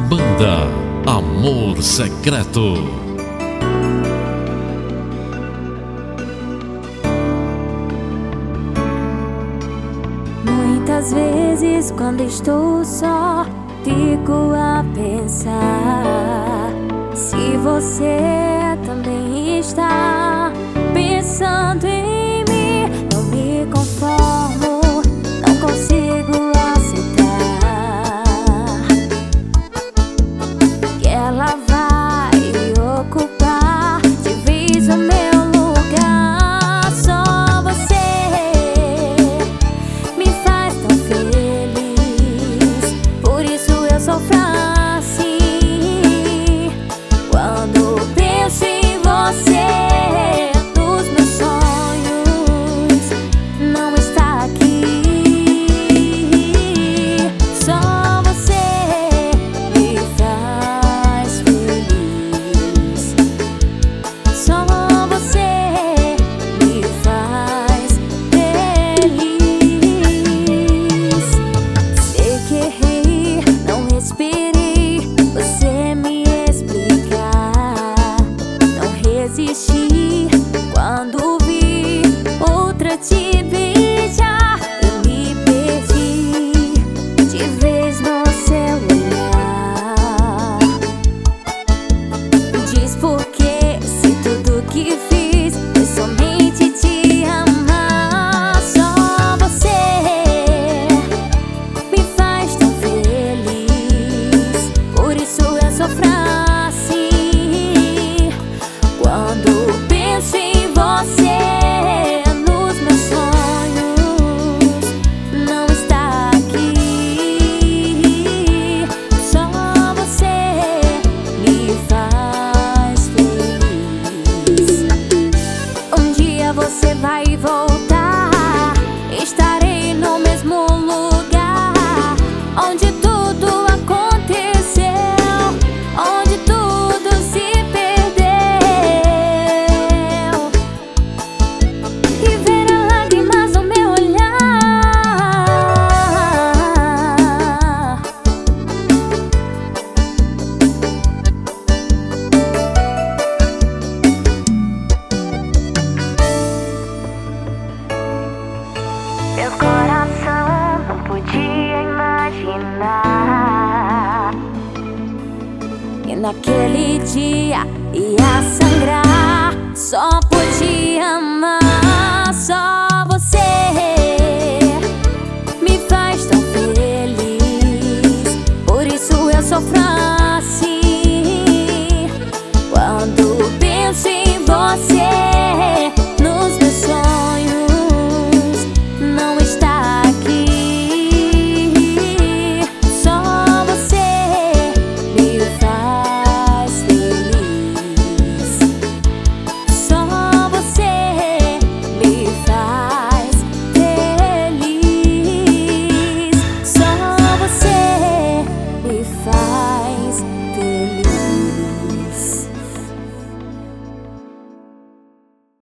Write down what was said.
Banda Amor Secreto. Muitas vezes quando estou só, fico a pensar se você também está pensando em mim. Não me conformo, não consigo aceitar que ela vai ocupar de vez o meu lugar. Só você me faz tão feliz, por isso eu sofro assim. Quando penso em você, nos meus sonhos não está aqui. Só você me faz feliz. Só você me faz feliz. Sei que errei, não esperei você me explicar. Não resisti quando vi outra te beijar. Eu me perdi de vez no seu olhar. Diz por que, se tudo que fiz foi somente te amar. Só você me faz tão feliz, por isso eu sofro assim. Quando penso em você, nos meus sonhos não está aqui. Só você me faz feliz. Um dia você vai voltar, estarei no mesmo lugar onde tudo aconteceu, onde tudo se perdeu, e ver as lágrimas no meu olhar. Meu coração não podia imaginar que naquele dia ia sangrar. Só podia